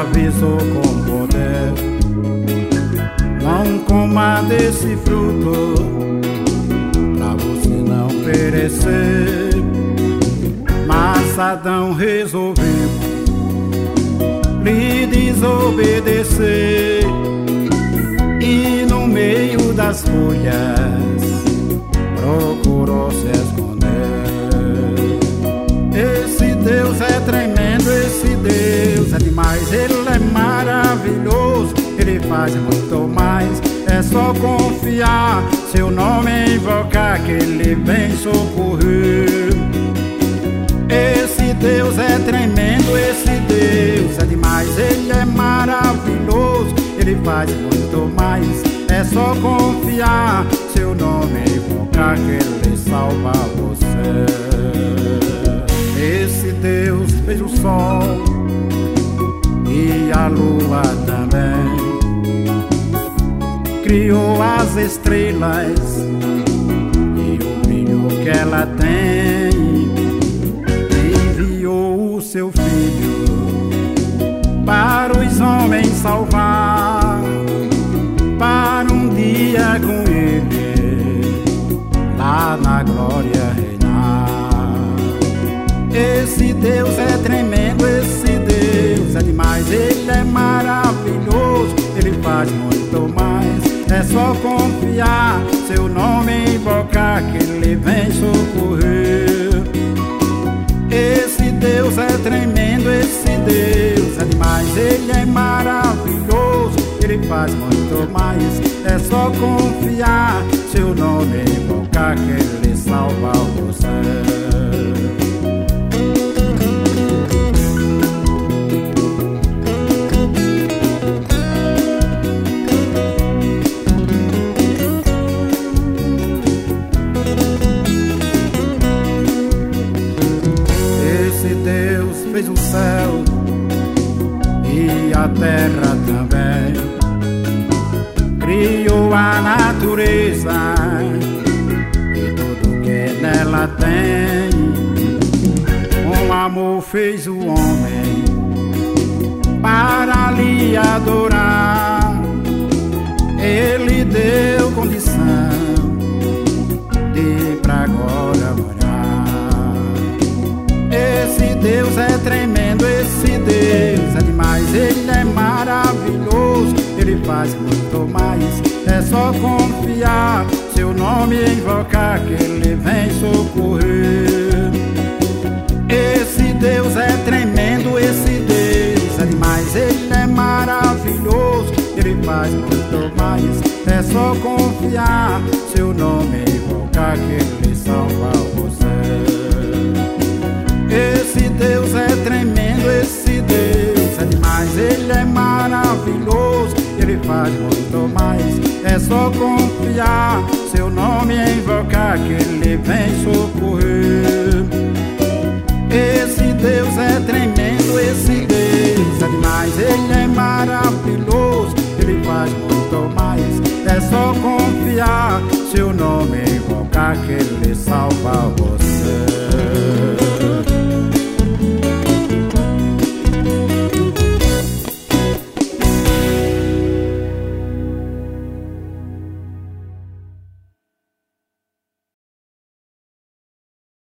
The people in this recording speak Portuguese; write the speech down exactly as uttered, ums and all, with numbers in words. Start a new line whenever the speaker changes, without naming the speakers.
avisou com poder: não coma desse fruto, pra você não perecer. Mas Adão resolveu lhe desobedecer, e no meio das folhas procurou se esconder. Esse Deus é tremendo, esse Deus é demais. Ele é maravilhoso, Ele faz muito mais. É só confiar, seu nome invocar, que Ele vem socorrer. Esse Deus é tremendo, esse Deus é demais. Ele é maravilhoso, Ele faz muito mais. É só confiar, seu nome invocar, que Ele salva você. Esse Deus fez o sol e a lua também, criou as estrelas e o brilho que ela tem. Enviou o seu filho para os homens salvar, para um dia com Ele lá na glória reinar. Esse Deus é tremendo, esse Deus é demais. Ele é maravilhoso, Ele faz muito mais. É só confiar, seu nome invocar, que Ele vem socorrer. Esse Deus é tremendo, esse Deus é demais. Ele é maravilhoso, Ele faz muito mais. É só confiar, seu nome invocar, que Ele salva você. Fez o céu e a terra também, criou a natureza e tudo que nela tem. Com amor fez o homem para lhe adorar. Ele deu condição de pra agora morar. Esse Deus é tremendo, esse Deus é demais. Ele é maravilhoso, Ele faz muito mais. É só confiar, seu nome invocar, que Ele vem socorrer. Esse Deus é tremendo, esse Deus é demais. Ele é maravilhoso, Ele faz muito mais. É só confiar, seu nome invocar, que Ele salva você. Esse Deus é tremendo, esse Deus é demais. Ele é maravilhoso, Ele faz muito mais. É só confiar, seu nome invocar, que Ele vem socorrer. Esse Deus é tremendo, esse Deus é demais. Ele é maravilhoso, Ele faz muito mais. É só confiar, seu nome invocar, que Ele